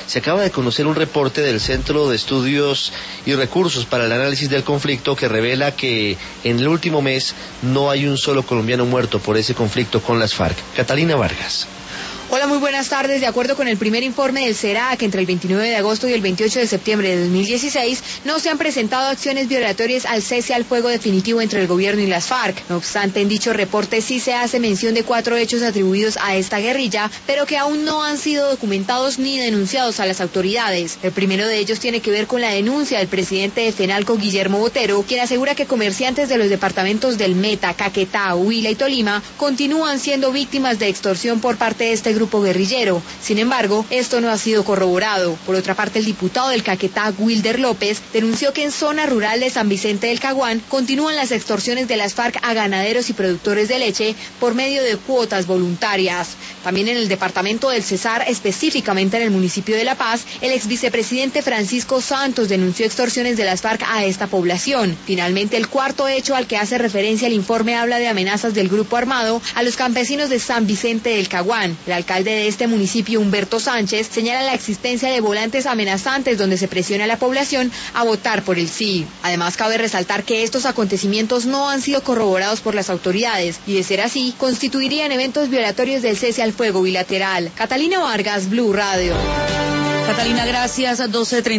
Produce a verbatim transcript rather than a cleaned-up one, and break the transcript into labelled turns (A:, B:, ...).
A: Se acaba de conocer un reporte del Centro de Estudios y Recursos para el Análisis del Conflicto que revela que en el último mes no hay un solo colombiano muerto por ese conflicto con las FARC. Catalina Vargas.
B: Hola, muy buenas tardes. De acuerdo con el primer informe del SERAC, entre el veintinueve de agosto y el veintiocho de septiembre de dos mil dieciséis, no se han presentado acciones violatorias al cese al fuego definitivo entre el gobierno y las FARC. No obstante, en dicho reporte sí se hace mención de cuatro hechos atribuidos a esta guerrilla, pero que aún no han sido documentados ni denunciados a las autoridades. El primero de ellos tiene que ver con la denuncia del presidente de FENALCO, Guillermo Botero, quien asegura que comerciantes de los departamentos del Meta, Caquetá, Huila y Tolima continúan siendo víctimas de extorsión por parte de este grupo guerrillero. Sin embargo, esto no ha sido corroborado. Por otra parte, el diputado del Caquetá, Wilder López, denunció que en zona rural de San Vicente del Caguán continúan las extorsiones de las FARC a ganaderos y productores de leche por medio de cuotas voluntarias. También en el departamento del Cesar, específicamente en el municipio de La Paz, el ex vicepresidente Francisco Santos denunció extorsiones de las FARC a esta población. Finalmente, el cuarto hecho al que hace referencia el informe habla de amenazas del grupo armado a los campesinos de San Vicente del Caguán. El alcalde de este municipio, Humberto Sánchez, señala la existencia de volantes amenazantes donde se presiona a la población a votar por el sí. Además, cabe resaltar que estos acontecimientos no han sido corroborados por las autoridades y, de ser así, constituirían eventos violatorios del cese al fuego bilateral. Catalina Vargas, Blue Radio.
C: Catalina, gracias. doce treinta